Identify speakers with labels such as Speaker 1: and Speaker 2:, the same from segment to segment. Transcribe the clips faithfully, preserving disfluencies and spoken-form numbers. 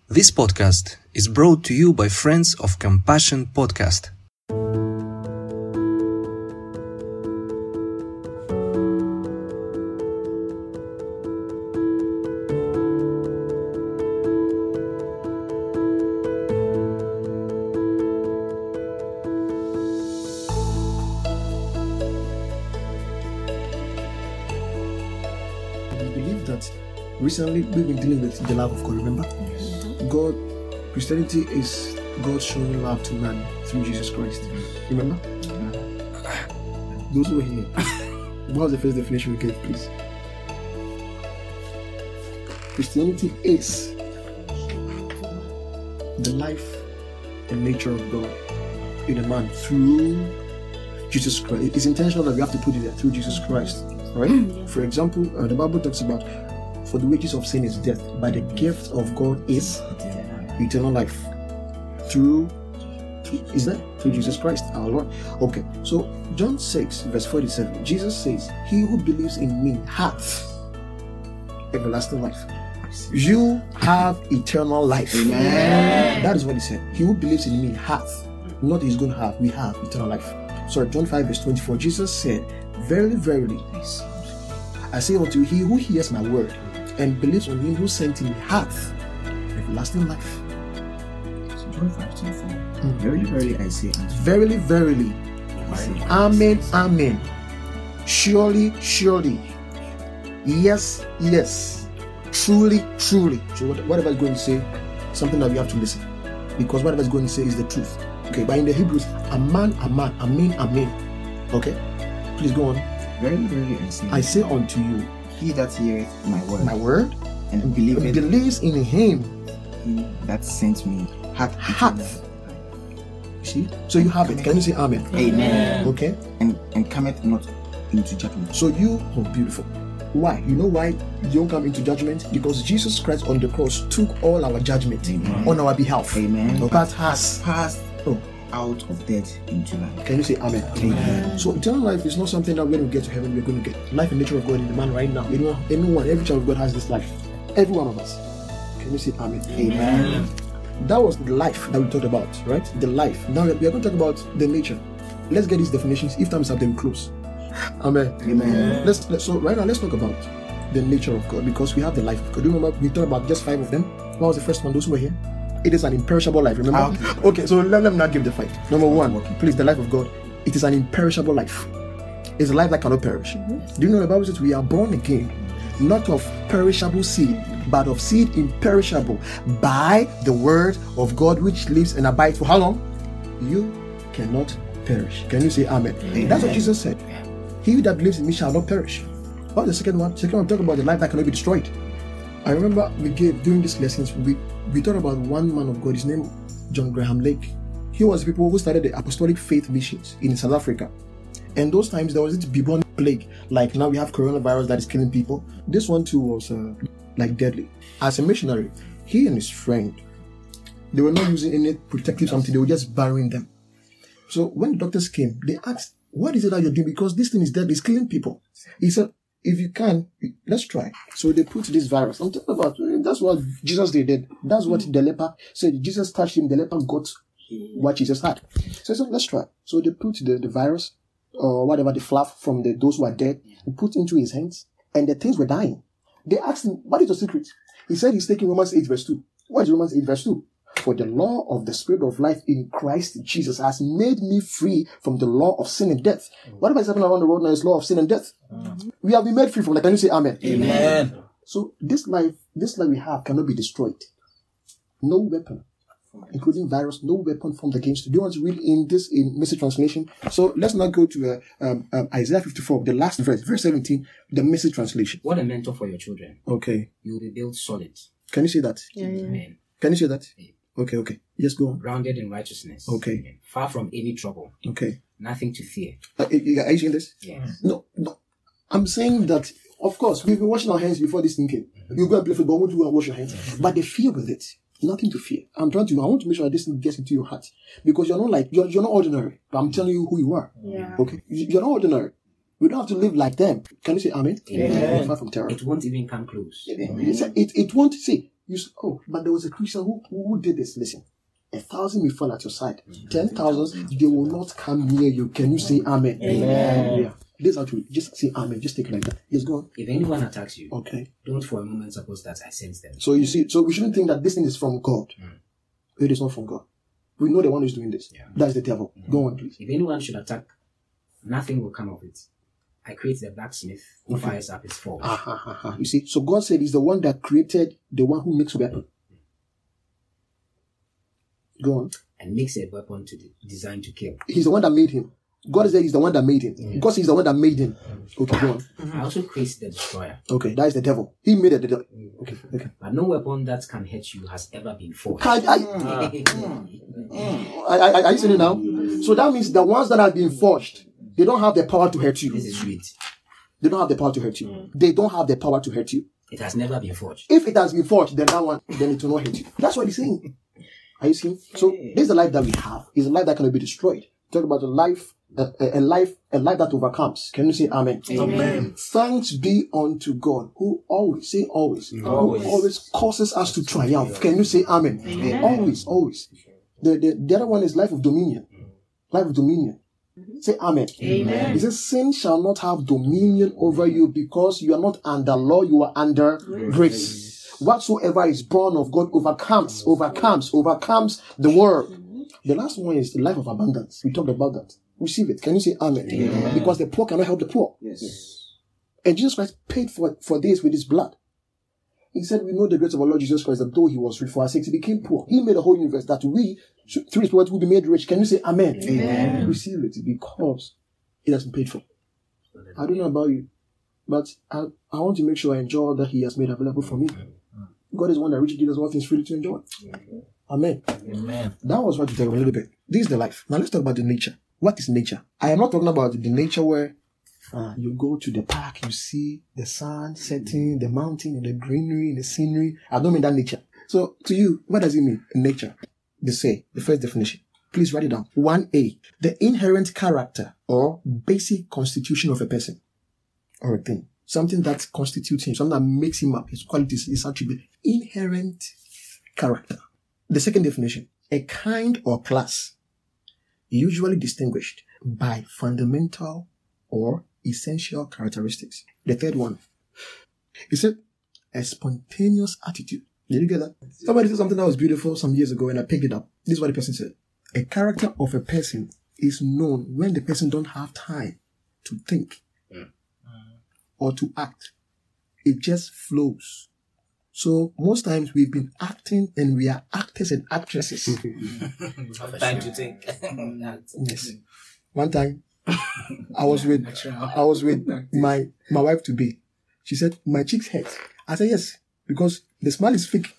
Speaker 1: This podcast is brought to you by Friends of Compassion Podcast.
Speaker 2: We believe that recently we've been dealing with the love of God, remember?
Speaker 3: Yes.
Speaker 2: God, Christianity is God showing love to man through Jesus Christ. Remember?
Speaker 3: Yeah.
Speaker 2: Those who were here. What was the first definition we gave, please? Christianity is the life and nature of God in a man through Jesus Christ. It's intentional that we have to put it there, through Jesus Christ. Right?
Speaker 3: Yeah.
Speaker 2: For example, uh, the Bible talks about, for the wages of sin is death, but the gift of God is eternal life. Through, through is that? Through Jesus Christ, our Lord. Okay, so John six, verse forty-seven, Jesus says, "He who believes in me hath everlasting life." You have eternal life.
Speaker 3: Amen.
Speaker 2: That is what he said. He who believes in me hath, not he's going to have, we have eternal life. Sorry, John five, verse twenty-four, Jesus said, "Verily, verily, I say unto you, he who hears my word and believes on him who sent me hath everlasting life."
Speaker 3: So John five twenty-four. Verily, verily, I say unto you.
Speaker 2: Verily, verily, amen, amen. Surely, surely, yes, yes, truly, truly. So what- whatever is going to say, something that we have to listen, because whatever is going to say is the truth. Okay, but in the Hebrews, aman, aman, amen, amen. Okay, please go on.
Speaker 3: Verily, verily, I say
Speaker 2: I say unto you,
Speaker 3: he that heareth my word
Speaker 2: my word,
Speaker 3: and
Speaker 2: and
Speaker 3: believeth
Speaker 2: believes in him
Speaker 3: he that sent me hath
Speaker 2: hath. See? So you have it. Can you say amen?
Speaker 3: Amen.
Speaker 2: Okay?
Speaker 3: and, and cometh not into judgment.
Speaker 2: So you are beautiful. Why? You know why you don't come into judgment? Because Jesus Christ on the cross took all our judgment
Speaker 3: Amen.
Speaker 2: on our behalf.
Speaker 3: Amen.
Speaker 2: But has.
Speaker 3: Passed
Speaker 2: Oh,
Speaker 3: out of death into life.
Speaker 2: can you say amen?
Speaker 3: Amen.
Speaker 2: So eternal life is not something that we're going to get to heaven. We're going to get life and nature of God in the man right now. Anyone, anyone, every child of God has this life. Every one of us. Can you say amen?
Speaker 3: Amen.
Speaker 2: That was the life that we talked about, right? The life. Now we are going to talk about the nature. Let's get these definitions. If time is up, then we close. Amen.
Speaker 3: Amen.
Speaker 2: Let's, let's so right now let's talk about the nature of God, because we have the life of God. Do you remember we talked about just five of them? What was the first one? Those who were here. It is an imperishable life. Remember?
Speaker 3: Ah, okay.
Speaker 2: Okay, so let, let me not give the five. Number one,
Speaker 3: Okay.
Speaker 2: please, the life of God. It is an imperishable life. It's a life that cannot perish. Do you know the Bible says we are born again, not of perishable seed, but of seed imperishable, by the word of God which lives and abides for how long? You cannot perish. Can you say amen?
Speaker 3: Amen.
Speaker 2: That's what Jesus said. He that believes in me shall not perish. What's the second one? Second one, talk about the life that cannot be destroyed. I remember we gave during these lessons, we, we talked about one man of God, his name John Graham Lake. He was the people who started the apostolic faith missions in South Africa. And those times there was this bubonic plague, like now we have coronavirus that is killing people. This one too was uh, like deadly. As a missionary, he and his friend, they were not using any protective something, they were just burying them. So when the doctors came, they asked, "What is it that you're doing? Because this thing is deadly, it's killing people." He said, "If you can, let's try." So they put this virus. I'm talking about, that's what Jesus did. That's what the leper said. Jesus touched him, the leper got what Jesus had. So he said, let's try. So they put the, the virus, or whatever, the fluff from the those who are dead, and put into his hands, and the things were dying. They asked him, what is the secret? He said he's taking Romans eight verse two. What is Romans eight verse two? "For the law of the Spirit of life in Christ Jesus has made me free from the law of sin and death." Whatever is happening around the world now is law of sin and death. Mm-hmm. We have been made free from that. Can you say amen?
Speaker 3: Amen.
Speaker 2: So this life, this life we have cannot be destroyed. No weapon, including virus, no weapon formed against you. Do you want to read in this in Message translation? So let's not go to uh, um, um, Isaiah fifty-four, the last verse, verse seventeen, the Message translation.
Speaker 4: What a mentor for your children.
Speaker 2: Okay.
Speaker 4: You will be built solid.
Speaker 2: Can you say that?
Speaker 5: Yeah, yeah.
Speaker 4: Amen.
Speaker 2: Can you say that?
Speaker 4: Yeah.
Speaker 2: Okay, okay. Yes, go on.
Speaker 4: Grounded in righteousness.
Speaker 2: Okay.
Speaker 4: Amen. Far from any trouble.
Speaker 2: Okay.
Speaker 4: Nothing to fear.
Speaker 2: Uh, are you saying this?
Speaker 4: Yes.
Speaker 2: No, no. I'm saying that, of course, we've been washing our hands before this thing came. You go and play football, won't you go and wash your hands? But the fear with it, nothing to fear. I'm trying to, I want to make sure that this thing gets into your heart. Because you're not like, you're, you're not ordinary. But I'm telling you who you are.
Speaker 5: Yeah.
Speaker 2: Okay? You- You're not ordinary. We don't have to live like them. Can you say amen?
Speaker 4: Amen.
Speaker 2: Far from terror.
Speaker 4: It won't even come close.
Speaker 2: It, it, it won't, see, You say, oh, but there was a Christian who, who, who did this. Listen, a thousand may fall at your side. Ten thousand, they will not come near you. Can you say amen?
Speaker 4: Amen.
Speaker 2: Yeah. This is actually, just say amen. Just take it like that. Yes, go on.
Speaker 4: If anyone attacks you,
Speaker 2: Okay.
Speaker 4: don't for a moment suppose that I sense them.
Speaker 2: So you see, so we shouldn't think that this thing is from God.
Speaker 4: Mm.
Speaker 2: It is not from God. We know the one who's doing this.
Speaker 4: Yeah.
Speaker 2: That is the devil.
Speaker 4: Mm.
Speaker 2: Go on, please.
Speaker 4: If anyone should attack, nothing will come of it. I create the blacksmith who
Speaker 2: Okay.
Speaker 4: fires up his forge.
Speaker 2: Ah, ha, ha, ha. You see, so God said he's the one that created the one who makes weapon. Go on.
Speaker 4: And makes a weapon to de- designed to kill.
Speaker 2: He's the one that made him. God said he's the one that made him.
Speaker 4: Yeah.
Speaker 2: God says he's the one that made him. Okay, go on.
Speaker 4: I also create the destroyer.
Speaker 2: Okay, that is the devil. He made it. The devil. Okay, okay.
Speaker 4: But no weapon that can hurt you has ever been forged.
Speaker 2: I, I, I, I, are you saying it now? So that means the ones that have been forged, they don't have the power to hurt you.
Speaker 4: This is sweet.
Speaker 2: They don't have the power to hurt you. They don't have the power to hurt you.
Speaker 4: It has never been forged.
Speaker 2: If it has been forged, then that one, then it will not hurt you. That's what he's saying. Are you seeing? So this is the life that we have. It's a life that cannot be destroyed. Talk about a life, a, a, a life, a life that overcomes. Can you say amen?
Speaker 4: Amen.
Speaker 2: Thanks be unto God who always, say always,
Speaker 4: Always.
Speaker 2: who always causes us to triumph. Can you say amen?
Speaker 5: Amen.
Speaker 2: Always, always. The, the, the other one is life of dominion. Life of dominion. Say amen.
Speaker 5: Amen.
Speaker 2: He says, sin shall not have dominion over you because you are not under law, you are under grace. Whatsoever is born of God overcomes, overcomes, overcomes the world. The last one is the life of abundance. We talked about that. Receive it. Can you say amen?
Speaker 5: Amen.
Speaker 2: Because the poor cannot help the poor.
Speaker 3: Yes.
Speaker 2: And Jesus Christ paid for, for this with his blood. He said, we know the grace of our Lord Jesus Christ, that though he was rich for our sakes, he became poor. He made a whole universe that we, should, through his word, will be made rich. Can you say amen?
Speaker 5: Amen.
Speaker 2: Receive it because it has been paid for. I don't know about you, but I, I want to make sure I enjoy all that he has made available for me. God is one that richly gives us all things freely to enjoy. Amen.
Speaker 3: Amen.
Speaker 2: That was what you talk about a little bit. This is the life. Now let's talk about the nature. What is nature? I am not talking about the nature where uh, you go to the park, you see the sun setting, the mountain, and the greenery, and the scenery. I don't mean that nature. So to you, what does it mean? Nature. They say, the first definition. Please write it down. one A. The inherent character or basic constitution of a person or a thing. Something that constitutes him, something that makes him up, his qualities, his attribute. Inherent character. The second definition. A kind or class usually distinguished by fundamental or essential characteristics. The third one. He said, a spontaneous attitude. Did you get that? Somebody said something that was beautiful some years ago and I picked it up. This is what the person said. A character of a person is known when the person don't have time to think or to act. It just flows. So most times we've been acting and we are actors and actresses.
Speaker 3: Time to think.
Speaker 2: Yes. One time I was with I was with my my wife to be. She said, my cheeks hurt. I said yes, because the smile is fake.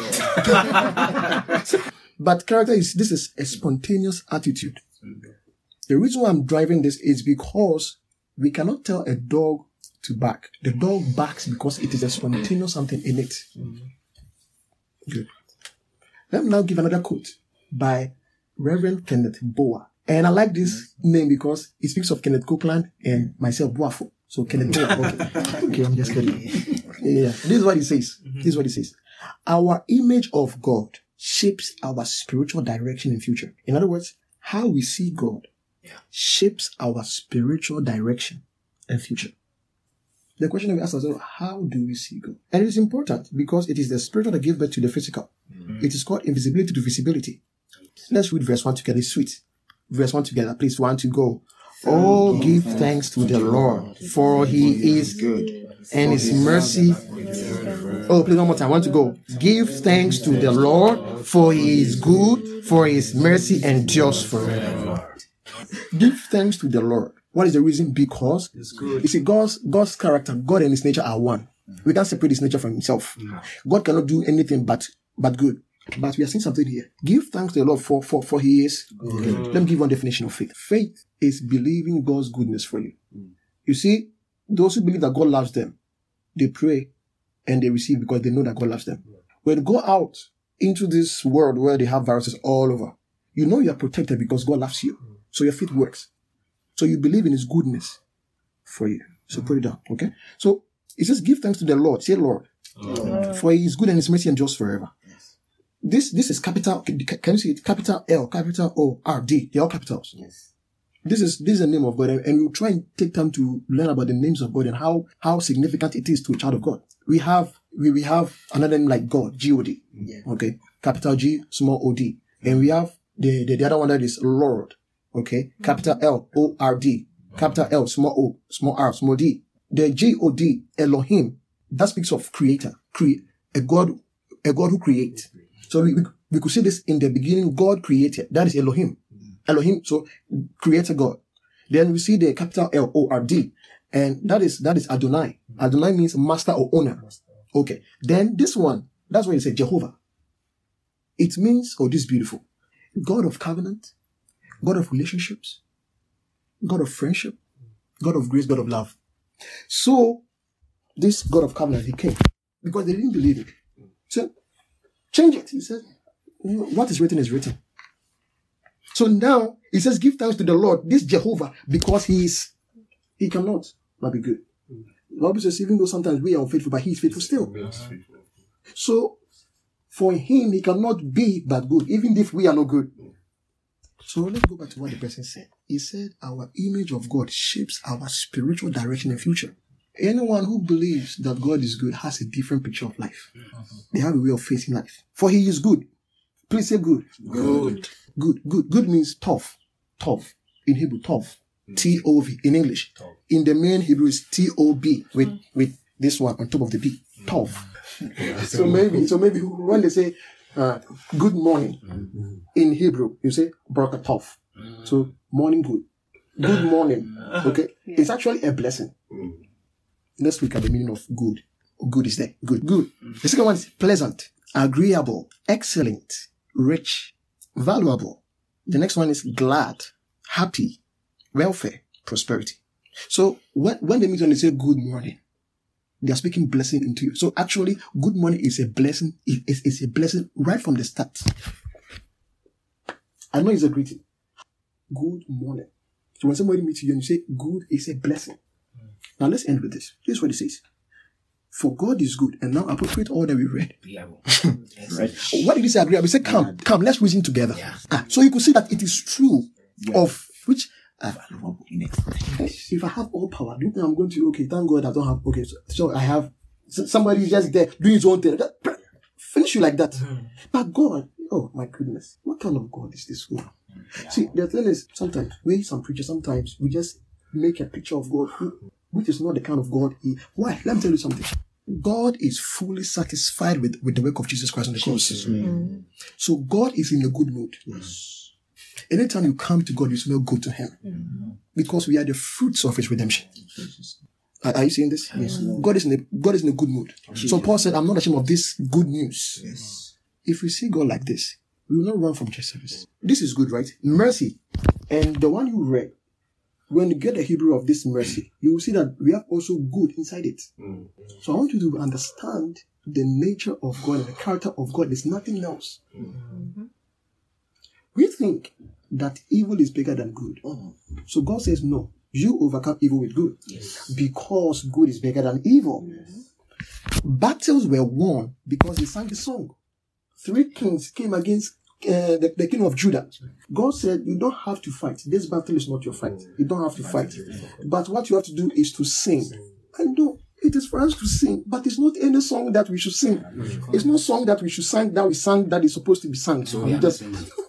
Speaker 2: But character is this is a spontaneous attitude. The reason why I'm driving this is because we cannot tell a dog to bark. The dog barks because it is a spontaneous something in it. Good. Let me now give another quote by Reverend Kenneth Boa. And I like this name because it speaks of Kenneth Copeland and myself, Boafo. So Kenneth Boa. Okay. Okay, I'm just kidding. Yeah. This is what he says. This is what he says. Our image of God shapes our spiritual direction and future. In other words, how we see God shapes our spiritual direction and future. The question that we ask ourselves, how do we see God? And it is important because it is the spiritual that gives birth to the physical. Mm-hmm. It is called invisibility to visibility. Let's read verse one together. It's sweet. Verse one together. Please, one to go. Oh, give thanks to the Lord, for he is good, and his mercy. Oh, please, one more time. One to go. Give thanks to the Lord, for he is good, for his mercy endures forever. Give thanks to the Lord. What is the reason? Because it's good. You see, God's God's character, God and his nature are one. We can't separate his nature from himself. God cannot do anything but but good. But we are seeing something here. Give thanks to the Lord for for, for he is good. Okay. Let me give one definition of faith. Faith is believing God's goodness for you. You see, those who believe that God loves them, they pray and they receive because they know that God loves them. When you go out into this world where they have viruses all over, you know you are protected because God loves you. So your faith works. So you believe in his goodness for you. So put it down, okay? So it says, give thanks to the Lord. Say, Lord. Mm. For he is good and his mercy endures forever.
Speaker 3: Yes.
Speaker 2: This this is capital. Can you see it? Capital L, capital O, R, D. They're all capitals.
Speaker 3: Yes.
Speaker 2: This is this is the name of God, and, and we'll try and take time to learn about the names of God and how how significant it is to a child of God. We have we, we have another name like God, G O D.
Speaker 3: Yeah.
Speaker 2: Okay, capital G, small O D, and we have the, the the other one that is Lord. Okay, capital L O R D, capital L, small O, small R, small D. The G O D, Elohim, that speaks of creator, create a God, a God who creates. So we, we we could see this in the beginning. God created. That is Elohim. Elohim, so creator God. Then we see the capital L O R D, and that is that is Adonai. Adonai means master or owner. Okay. Then this one, that's why you say Jehovah. It means, oh, this is beautiful. God of covenant, God of relationships, God of friendship, God of grace, God of love. So this God of covenant, he came because they didn't believe it. So change it. He said, what is written is written. So now he says, give thanks to the Lord, this Jehovah, because he is, he cannot but be good. The Bible says, even though sometimes we are unfaithful, but he is faithful still. So for him, he cannot be but good, even if we are not good. So let's go back to what the person said. He said, our image of God shapes our spiritual direction and future. Anyone who believes that God is good has a different picture of life. They have a way of facing life. For he is good. Please say good.
Speaker 3: Good.
Speaker 2: Good, good, good means tough, tough. In Hebrew, tough, T O V. In English, tough. In the main Hebrew is T O B with mm. with this one on top of the B, tough. Mm. so maybe, so maybe when they say uh, good morning mm-hmm. in Hebrew, you say Barak tov. Mm. So morning good, good morning. Okay, yeah. It's actually a blessing. Mm. Let's look at the meaning of good. Good is there. Good, good. Mm. The second one is pleasant, agreeable, excellent, rich, valuable. The next one is glad, happy, welfare, prosperity. So when, when they meet and they say good morning, they are speaking blessing into you. So actually, good morning is a blessing. It is it's a blessing right from the start. I know it's a greeting. Good morning. So when somebody meets you and you say good is a blessing. Mm. Now let's end with this. This is what it says. For God is good. And now appropriate all that we read. Right? What did he say? Agreeable? He said, come, come, let's reason together. Yeah. Ah, so you could see that it is true yeah. of which, uh, if I have all power, do you think I'm going to, okay, thank God I don't have, okay, so, so I have somebody just there doing his own thing. Finish you like that. Mm. But God, oh my goodness, what kind of God is this one? Yeah. See, the thing is, sometimes we, some preachers, sometimes we just make a picture of God who, which is not the kind of God he... Why? Let me tell you something. God is fully satisfied with, with the work of Jesus Christ on the cross. Mm. So God is in a good mood. Yes. Anytime you come to God, you smell good to him. Mm. Because we are the fruits of his redemption. Are, are you seeing this? Yes. God is in a, God is in a good mood. Jesus. So Paul said, I'm not ashamed of this good news. Yes. If we see God like this, we will not run from church service. This is good, right? Mercy. And the one you read, when you get the Hebrew of this mercy, you will see that we have also good inside it. Mm. So I want you to understand the nature of God and the character of God is nothing else. Mm-hmm. We think that evil is bigger than good. Mm. So God says, no, you overcome evil with good. Yes. Because good is bigger than evil. Yes. Battles were won because he sang the song. Three kings came against Uh, the, the king of Judah. God said, you don't have to fight. This battle is not your fight. You don't have to fight. But what you have to do is to sing. I know it is for us to sing, but it's not any song that we should sing. It's not song that we should sing that we sang that is supposed to be sung. So we just.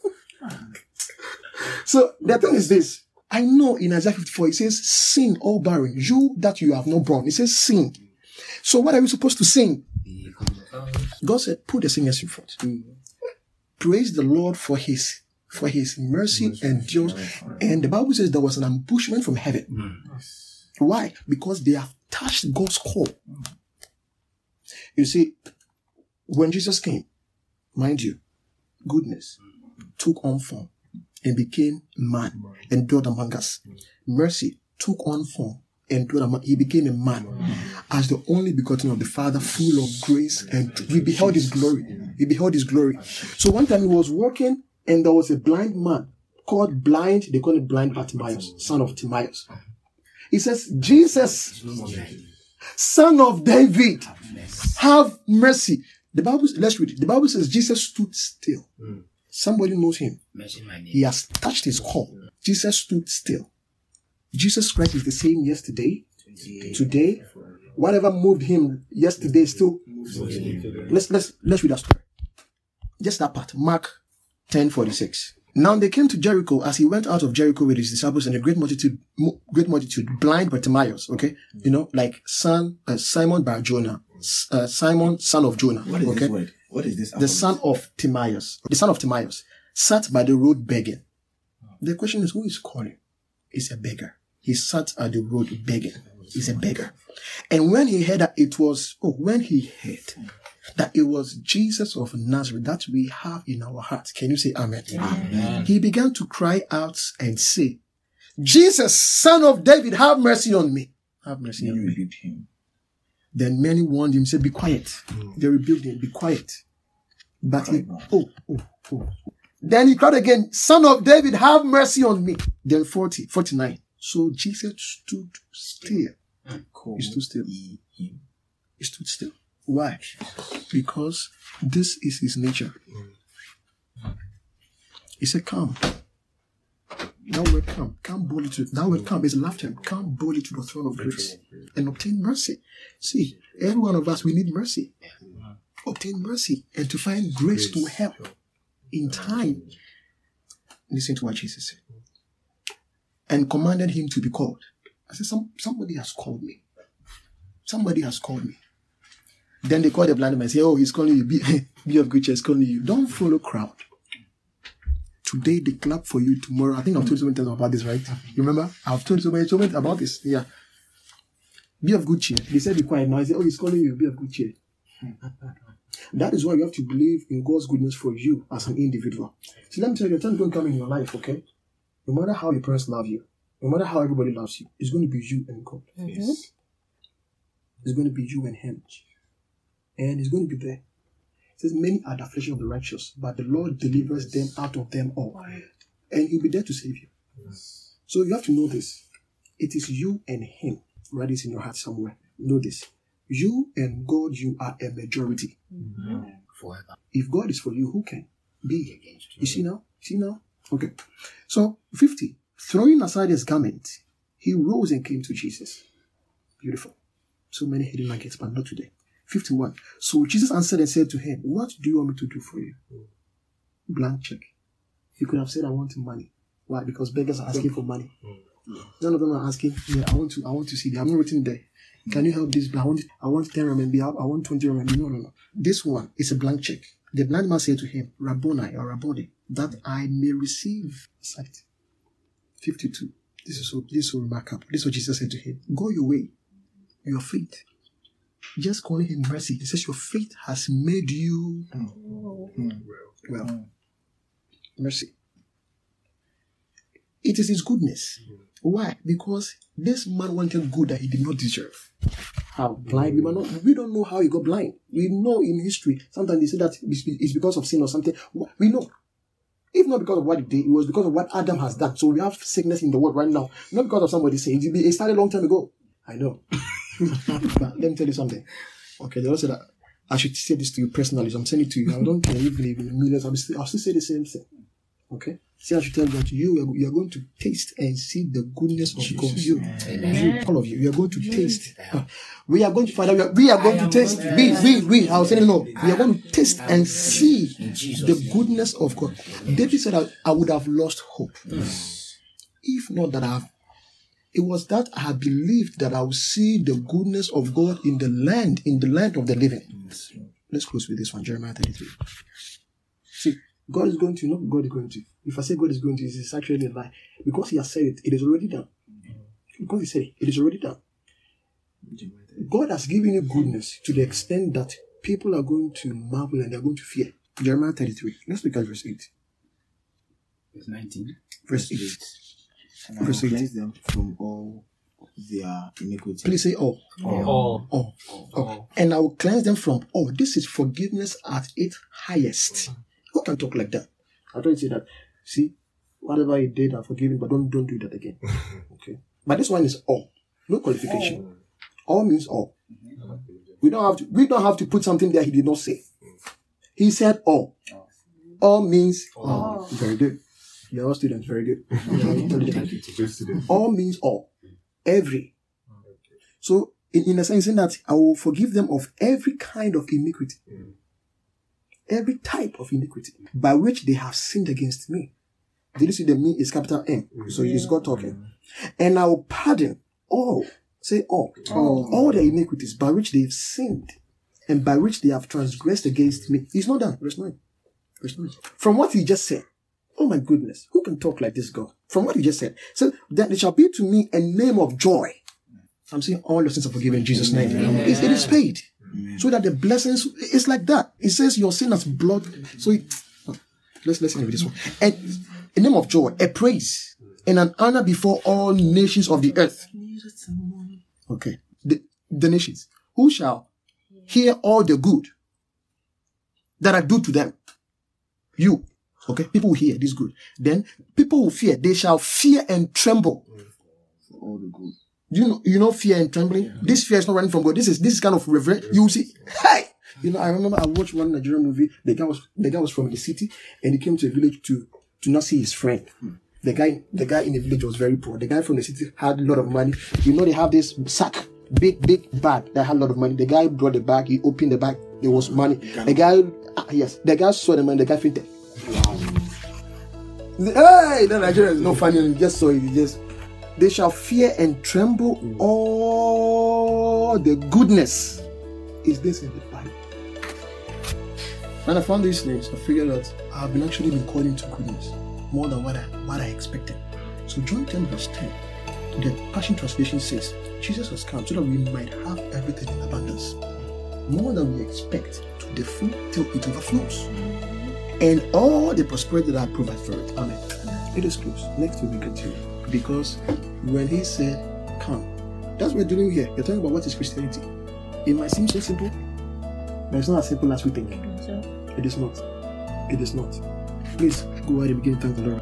Speaker 2: So the thing is this. I know in Isaiah fifty-four it says, sing, all barren, you that you have not born. It says sing. So what are we supposed to sing? God said, put the singers in front. Praise the Lord for his for his mercy endures. And the Bible says there was an ambushment from heaven. Mm. Why? Because they have touched God's core. You see, when Jesus came, mind you, goodness took on form and became man and dwelt among us. Mercy took on form and dwelt among us. He became a man as the only begotten of the Father, full of grace, and we beheld his glory. He beheld his glory. So one time he was walking and there was a blind man called blind, they call it blind Bartimaeus, son of Timaeus. He says, Jesus, Son of David, have mercy. The Bible, let's read it. The Bible says Jesus stood still. Mm. Somebody knows him. He has touched his call. Mm. Jesus stood still. Jesus Christ is the same yesterday, today, today. Whatever moved him yesterday still. Let's let's let's read that story. Just that part. Mark ten forty-six. Now they came to Jericho. As he went out of Jericho with his disciples and a great multitude, great multitude, blind Bartimaeus, okay, you know, like son, uh, Simon Bar Jonah, uh, Simon son of Jonah.
Speaker 3: What is
Speaker 2: okay?
Speaker 3: this word? What is this?
Speaker 2: The son of Timaeus, the son of Timaeus, sat by the road begging. The question is, who is calling? He's a beggar. He sat at the road begging. He's a beggar. And when he heard that it was, oh, when he heard that it was Jesus of Nazareth that we have in our hearts. Can you say amen? Amen? He began to cry out and say, Jesus, son of David, have mercy on me. Have mercy
Speaker 3: Then
Speaker 2: on
Speaker 3: you
Speaker 2: me.
Speaker 3: rebuked him.
Speaker 2: Then many warned him, said, be quiet. Mm. They rebuked him, be quiet. But he, oh, oh, oh. Then he cried again, son of David, have mercy on me. Then forty, forty-nine. So Jesus stood still. He stood still. He stood still. Why? Because this is his nature. He said, come. That word come. Come boldly to that word come is laughter. Come boldly to the throne of grace and obtain mercy. See, every one of us, we need mercy. Obtain mercy and to find grace to help in time. Listen to what Jesus said. And commanded him to be called. I said, Some, somebody has called me. Somebody has called me. Then they call the blind man and say, oh, he's calling you. Be, be of good cheer, he's calling you. Don't follow crowd. Today they clap for you. Tomorrow, I think I've told you so many times about this, right? You remember? I've told you so many, so many about this. Yeah. Be of good cheer. They said be quiet. Now I say, oh, he's calling you. Be of good cheer. That is why you have to believe in God's goodness for you as an individual. So let me tell you, the time is going to come in your life, okay? No matter how your parents love you, no matter how everybody loves you, it's going to be you and God. Mm-hmm. Yes. It's going to be you and Him. And He's going to be there. It says, many are the affliction of the righteous, but the Lord delivers them out of them all. And He'll be there to save you. Yes. So you have to know this. It is you and Him. Write this in your heart somewhere. Know this. You and God, you are a majority. Mm-hmm. Forever. If God is for you, who can be against you? You see now? See now? Okay. So, fifty. Throwing aside his garment, he rose and came to Jesus. Beautiful. So many hidden nuggets, but not today. fifty-one. So Jesus answered and said to him, what do you want me to do for you? Blank check. He could have said, I want money. Why? Because beggars are asking for money. None of them are asking, yeah, I want to, I want to see. They have not written there. Can you help this? I want, I want ten remember. I want twenty remember. No, no, no. This one is a blank check. The blind man said to him, Rabboni or Rabboni, that I may receive sight. fifty-two. This is so, this is so remarkable. This is what Jesus said to him. Go your way. Your faith. Just calling him mercy. He says, your faith has made you oh. mm. well. Mm. Mercy. It is his goodness. Mm. Why? Because this man wanted good that he did not deserve. How blind? We, not, we don't know how he got blind. We know in history, sometimes they say that it's because of sin or something. We know. If not because of what he did, it was because of what Adam has done. So we have sickness in the world right now. Not because of somebody saying it. It started a long time ago. I know. But let me tell you something. Okay, they also said that I should say this to you personally. So I'm saying it to you. I don't care if you believe in millions. I'll still, I'll still say the same thing. Okay? See, I should tell you that you, you are going to taste and see the goodness of God. You, you, all of you, you are going to taste. Uh, we are going to find out. We are, we are going to taste. We, we, we. I was saying no. We are going to taste and see the goodness of God. David said that I would have lost hope. If not that I have. It was that I had believed that I would see the goodness of God in the land, in the land of the living. Let's close with this one, Jeremiah thirty-three. See, God is going to, not God is going to. If I say God is going to, it's actually a lie. Because He has said it, it is already done. Because He said it, it is already done. God has given you goodness to the extent that people are going to marvel and they are going to fear. Jeremiah thirty-three. Let's look at verse eight.
Speaker 4: Verse nineteen.
Speaker 2: Verse eight.
Speaker 3: And I will cleanse them from all their iniquity.
Speaker 2: Please say all.
Speaker 3: All.
Speaker 2: All. all. all. all. And I will cleanse them from all. This is forgiveness at its highest. Who can talk like that? I don't say that. See, whatever you did, I'm forgiving, but don't don't do that again. Okay. But this one is all. No qualification. All means all. We don't have to, we don't have to put something there he did not say. He said all. All means all. Very good. You're all students, very good. All means all. Every. So, in, in a sense, in that I will forgive them of every kind of iniquity. Every type of iniquity by which they have sinned against me. Did you see the me is capital M? So it's God talking. And I will pardon all. Say all. All, all the iniquities by which they have sinned and by which they have transgressed against me. He's not done. Verse nine. Verse nine. From what he just said. Oh my goodness. Who can talk like this God? From what he just said. So that it shall be to me a name of joy. I'm saying all your sins are forgiven in Jesus' name. It, it is paid. Amen. So that the blessings, it's like that. It says your sin has blood. So it, oh, let's listen to this one. And a name of joy, a praise, and an honor before all nations of the earth. Okay. The, the nations. Who shall hear all the good that I do to them? You. Okay. People will hear this good. Then people will fear. They shall fear and tremble.
Speaker 3: For all the good.
Speaker 2: You know, you know, fear and trembling. Yeah. This fear is not running from God. This is this is kind of reverent. You will see, hey, you know. I remember I watched one Nigerian movie. The guy was the guy was from the city, and he came to a village to to not see his friend. Hmm. The guy, the guy in the village was very poor. The guy from the city had a lot of money. You know, they have this sack, big big bag that had a lot of money. The guy brought the bag. He opened the bag. There was money. The guy, ah, yes, the guy saw the money. The guy fainted. Wow. Hey, the Nigerian is not funny. He just saw it. He just. They shall fear and tremble. Mm. All the goodness is this in the Bible. When I found these things, I figured out I've been actually been calling to goodness more than what I what I expected. So John ten verse ten, the Passion Translation says, Jesus has come so that we might have everything in abundance, more than we expect, to the full till it overflows, and all the prosperity that I provide for it. Amen. It is close. Next week we continue. Because when he said, come, that's what we're doing here. You're talking about what is Christianity. It might seem so simple, but it's not as simple as we think. It is not. It is not. Please go ahead and begin to thank the Lord.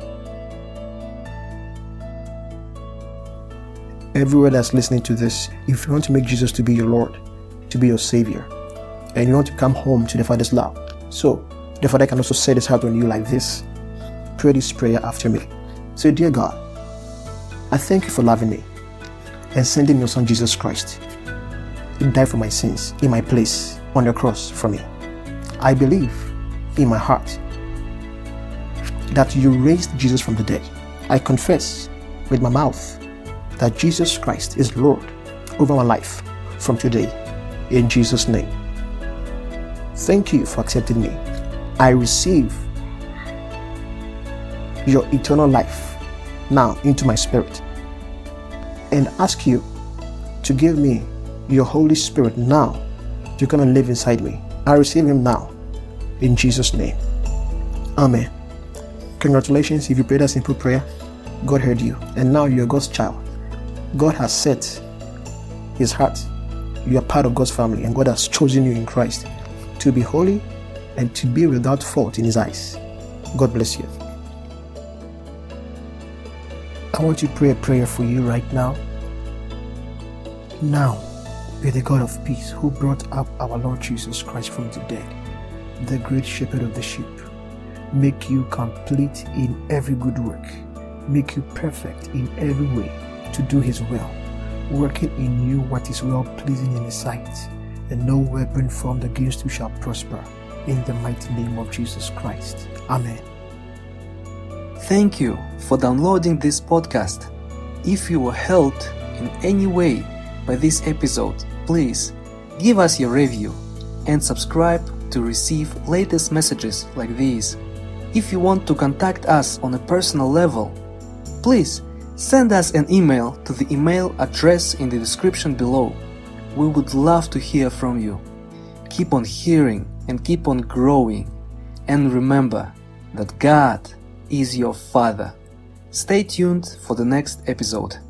Speaker 2: Everywhere that's listening to this, if you want to make Jesus to be your Lord, to be your Savior, and you want to come home to the Father's love, so the Father can also set his heart on you like this. Pray this prayer after me. Say, dear God, I thank you for loving me and sending your Son Jesus Christ. He died for my sins in my place on the cross for me. I believe in my heart that you raised Jesus from the dead. I confess with my mouth that Jesus Christ is Lord over my life from today, in Jesus' name. Thank you for accepting me. I receive your eternal life now into my spirit, and ask you to give me your Holy Spirit now to come and live inside me. I receive him now in Jesus' name. Amen. Congratulations if you prayed that simple prayer. God heard you, and now you're God's child. God has set his heart. You are part of God's family, and God has chosen you in Christ to be holy and to be without fault in his eyes. God bless you. I want to pray a prayer for you right now. Now, may the God of peace, who brought up our Lord Jesus Christ from the dead, the great shepherd of the sheep, make you complete in every good work, make you perfect in every way to do his will, working in you what is well pleasing in his sight, and no weapon formed against you shall prosper, in the mighty name of Jesus Christ. Amen.
Speaker 1: Thank you for downloading this podcast. If you were helped in any way by this episode, please give us your review and subscribe to receive latest messages like these. If you want to contact us on a personal level, please send us an email to the email address in the description below. We would love to hear from you. Keep on hearing and keep on growing. And remember that God is your Father. Stay tuned for the next episode.